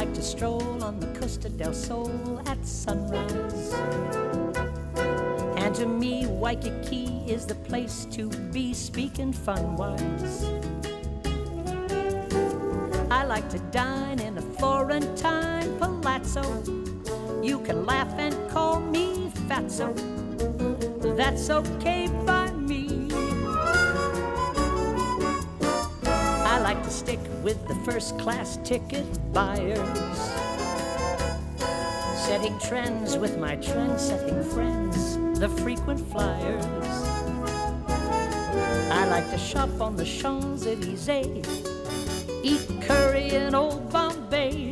like to stroll on the Costa del Sol at sunrise. And to me, Waikiki is the place to be, speaking fun-wise. I like to dine in a Florentine palazzo. You can laugh and call me fatso. That's okay by me. I like to stick with the first-class ticket buyers, setting trends with my trend-setting friends, the frequent flyers. I like to shop on the Champs-Élysées, eat curry in Old Bombay,